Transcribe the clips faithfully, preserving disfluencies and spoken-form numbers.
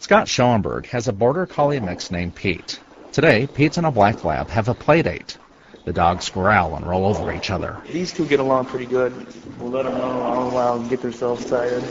Scott Schoenberg has a border collie mix named Pete. Today, Pete and a black lab have a play date. The dogs growl and roll over each other. These two get along pretty good. We'll let them run around a while and get themselves tired.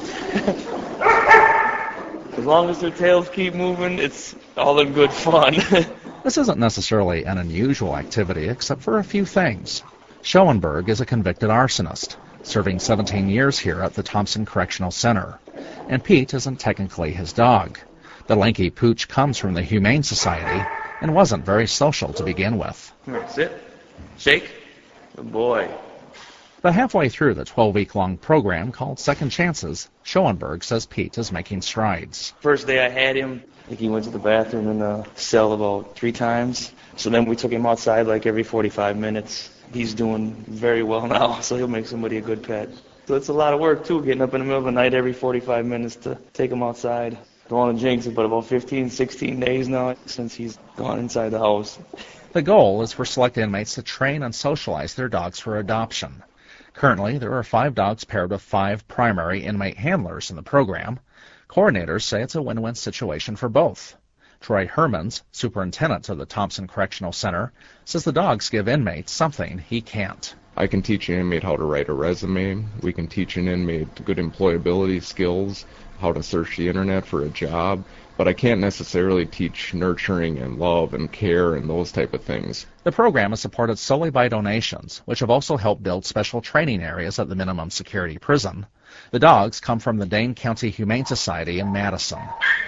As long as their tails keep moving, it's all in good fun. This isn't necessarily an unusual activity except for a few things. Schoenberg is a convicted arsonist, serving seventeen years here at the Thompson Correctional Center. And Pete isn't technically his dog. The lanky pooch comes from the Humane Society and wasn't very social to begin with. Come here, sit. Shake. Good boy. But halfway through the twelve-week-long program called Second Chances, Schoenberg says Pete is making strides. First day I had him, I think he went to the bathroom in the cell about three times. So then we took him outside like every forty-five minutes. He's doing very well now, so he'll make somebody a good pet. So it's a lot of work, too, getting up in the middle of the night every forty-five minutes to take him outside. Don't want to jinx it, but about fifteen, sixteen days now since he's gone inside the house. The goal is for select inmates to train and socialize their dogs for adoption. Currently, there are five dogs paired with five primary inmate handlers in the program. Coordinators say it's a win-win situation for both. Troy Hermans, superintendent of the Thompson Correctional Center, says the dogs give inmates something he can't. I can teach an inmate how to write a resume. We can teach an inmate good employability skills, how to search the internet for a job, but I can't necessarily teach nurturing and love and care and those type of things. The program is supported solely by donations, which have also helped build special training areas at the minimum security prison. The dogs come from the Dane County Humane Society in Madison.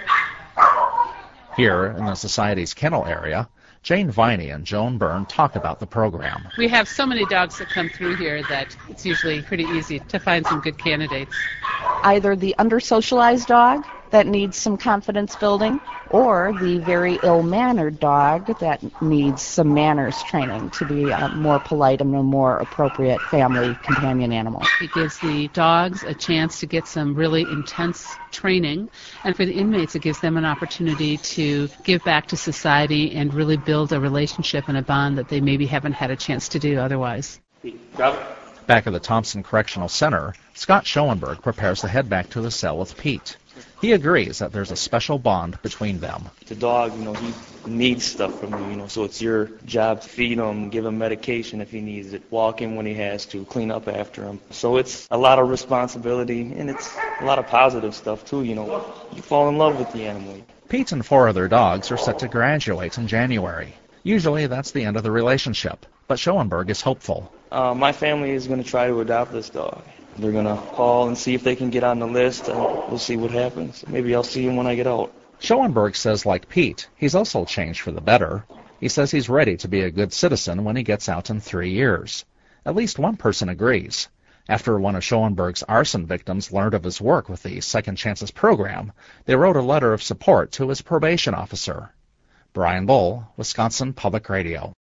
Here, in the Society's kennel area, Jane Viney and Joan Byrne talk about the program. We have so many dogs that come through here that it's usually pretty easy to find some good candidates. Either the under-socialized dog that needs some confidence building, or the very ill-mannered dog that needs some manners training to be a more polite and a more appropriate family companion animal. It gives the dogs a chance to get some really intense training, and for the inmates it gives them an opportunity to give back to society and really build a relationship and a bond that they maybe haven't had a chance to do otherwise. Back at the Thompson Correctional Center, Scott Schoenberg prepares to head back to the cell with Pete. He agrees that there's a special bond between them. The dog, you know, he needs stuff from you, you know, so it's your job to feed him, give him medication if he needs it, walk him when he has to, clean up after him. So it's a lot of responsibility, and it's a lot of positive stuff, too, you know. You fall in love with the animal. Pete and four other dogs are set to graduate in January. Usually that's the end of the relationship, but Schoenberg is hopeful. Uh, my family is going to try to adopt this dog. They're going to call and see if they can get on the list, and we'll see what happens. Maybe I'll see him when I get out. Schoenberg says, like Pete, he's also changed for the better. He says he's ready to be a good citizen when he gets out in three years. At least one person agrees. After one of Schoenberg's arson victims learned of his work with the Second Chances program, they wrote a letter of support to his probation officer. Brian Bull, Wisconsin Public Radio.